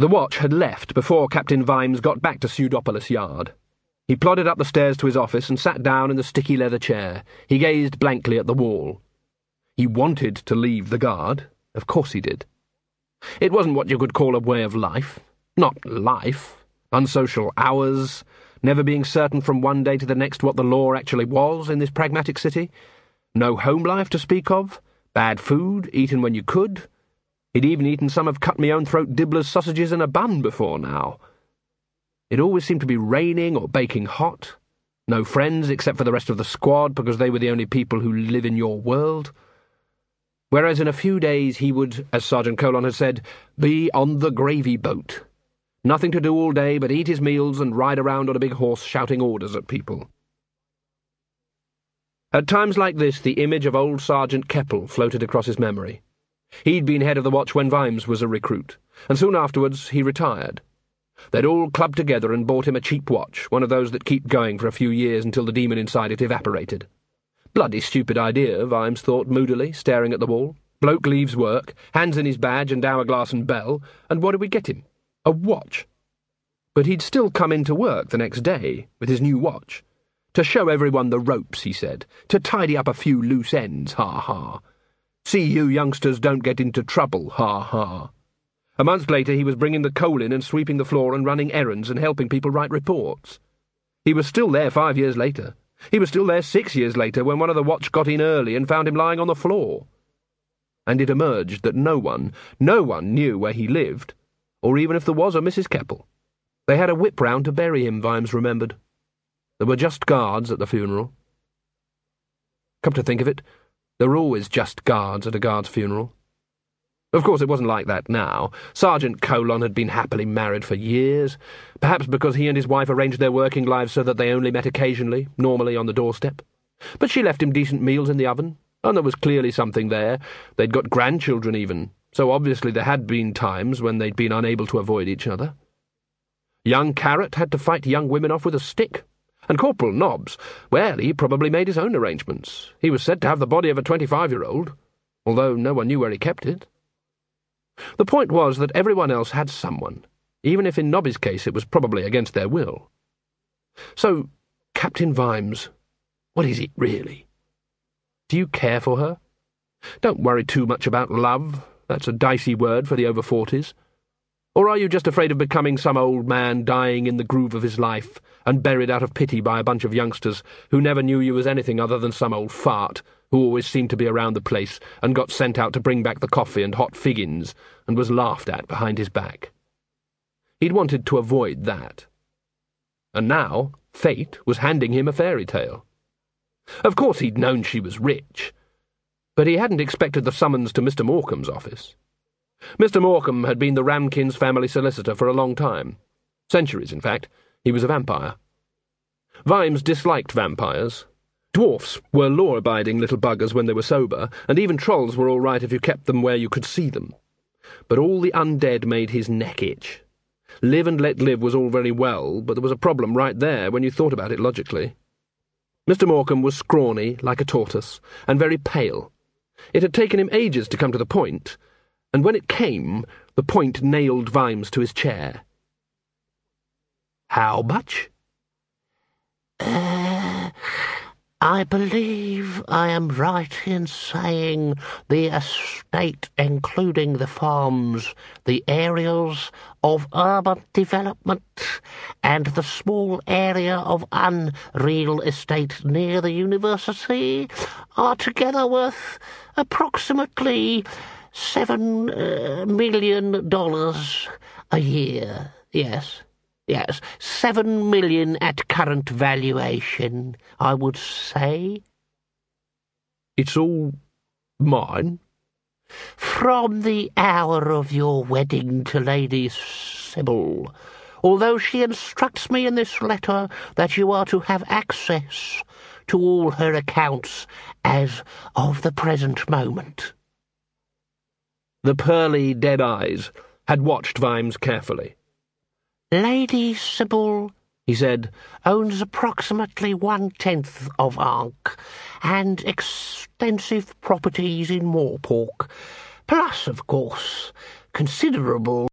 The watch had left before Captain Vimes got back to Pseudopolis Yard. He plodded up the stairs to his office and sat down in the sticky leather chair. He gazed blankly at the wall. He wanted to leave the guard. Of course he did. It wasn't what you could call a way of life. Not life. Unsocial hours, never being certain from one day to the next what the law actually was in this pragmatic city. No home life to speak of. Bad food, eaten when you could. He'd even eaten some of cut-me-own-throat Dibbler's sausages in a bun before now. It always seemed to be raining or baking hot. No friends except for the rest of the squad, because they were the only people who live in your world. Whereas in a few days he would, as Sergeant Colon had said, be on the gravy boat. Nothing to do all day but eat his meals and ride around on a big horse shouting orders at people. At times like this, the image of old Sergeant Keppel floated across his memory. He'd been head of the watch when Vimes was a recruit, and soon afterwards he retired. They'd all clubbed together and bought him a cheap watch, one of those that keep going for a few years until the demon inside it evaporated. Bloody stupid idea, Vimes thought moodily, staring at the wall. Bloke leaves work, hands in his badge and hourglass and bell, and what do we get him? A watch. But he'd still come into work the next day, with his new watch. To show everyone the ropes, he said. To tidy up a few loose ends, ha-ha. See you youngsters don't get into trouble, ha-ha. A month later he was bringing the coal in and sweeping the floor and running errands and helping people write reports. He was still there 5 years later. He was still there 6 years later when one of the watch got in early and found him lying on the floor. And it emerged that no one knew where he lived, or even if there was a Mrs. Keppel. They had a whip round to bury him, Vimes remembered. There were just guards at the funeral. Come to think of it, there were always just guards at a guard's funeral. Of course, it wasn't like that now. Sergeant Colon had been happily married for years, perhaps because he and his wife arranged their working lives so that they only met occasionally, normally on the doorstep. But she left him decent meals in the oven, and there was clearly something there. They'd got grandchildren even, so obviously there had been times when they'd been unable to avoid each other. Young Carrot had to fight young women off with a stick. And Corporal Nobbs, well, he probably made his own arrangements. He was said to have the body of a 25-year-old, although no one knew where he kept it. The point was that everyone else had someone, even if in Nobby's case it was probably against their will. So, Captain Vimes, what is it really? Do you care for her? Don't worry too much about love. That's a dicey word for the over-40s. Or are you just afraid of becoming some old man dying in the groove of his life and buried out of pity by a bunch of youngsters who never knew you as anything other than some old fart who always seemed to be around the place and got sent out to bring back the coffee and hot figgins and was laughed at behind his back? He'd wanted to avoid that. And now fate was handing him a fairy tale. Of course he'd known she was rich, but he hadn't expected the summons to Mr. Morecambe's office. Mr. Morecambe had been the Ramkins family solicitor for a long time. Centuries, in fact. He was a vampire. Vimes disliked vampires. Dwarfs were law-abiding little buggers when they were sober, and even trolls were all right if you kept them where you could see them. But all the undead made his neck itch. Live and let live was all very well, but there was a problem right there when you thought about it logically. Mr. Morecambe was scrawny, like a tortoise, and very pale. It had taken him ages to come to the point, and when it came, the point nailed Vimes to his chair. How much? I believe I am right in saying the estate, including the farms, the areas of urban development, and the small area of unreal estate near the university, are together worth approximately $7 million a year. Yes, $7 million at current valuation, I would say. It's all mine? From the hour of your wedding to Lady Sybil, although she instructs me in this letter that you are to have access to all her accounts as of the present moment. The pearly, dead eyes had watched Vimes carefully. Lady Sybil, he said, owns approximately 1/10 of Ankh and extensive properties in Moorpork, plus, of course, considerable